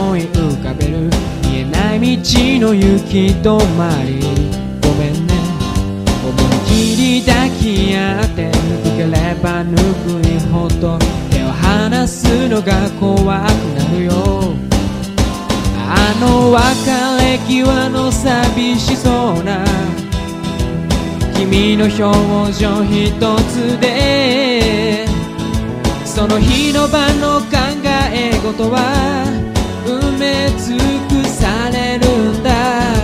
思い浮かべる見えない道の行き止まりごめんね思い切り抱き合って抜ければ抜くにほど手を離すのが怖くなるよあの別れ際の寂しそうな君の表情一つでその日の晩の考え事は埋め尽くされるんだ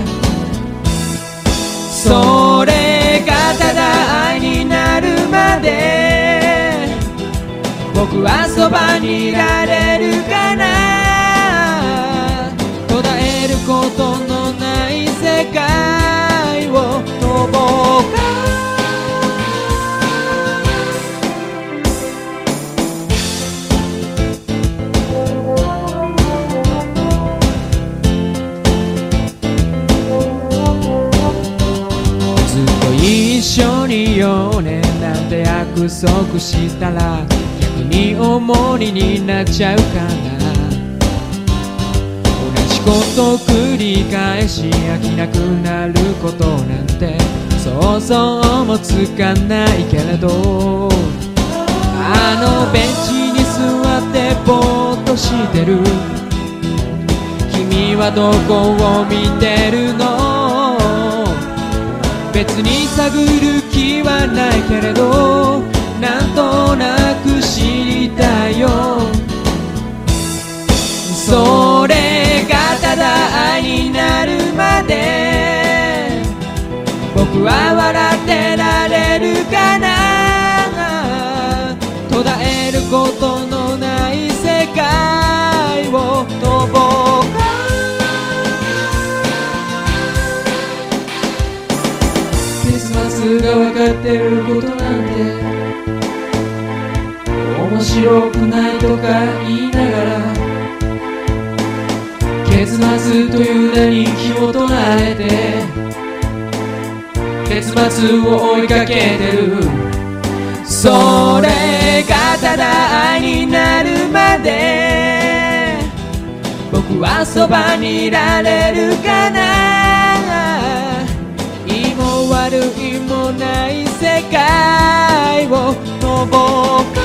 それがただ愛になるまで僕はそばにいられるかな途絶えることのない世界を飛ぼうかずっと一緒に4年なんて約束したら逆に重荷になっちゃうかなこと繰り返し飽きなくなることなんて想像もつかないけれどあのベンチに座ってぼーっとしてる君はどこを見てるの別に探る気はないけれどなんとなく知りたいよそれがただ愛になるまで僕は笑ってられるかな途絶えることのない世界を飛ぼうかクリスマスが分かってることなんて面白くないとか言いながら結末という名に気を取られて結末を追いかけてるそれがただ愛になるまで僕はそばにいられるかないいも悪いもない世界を飛ぼうか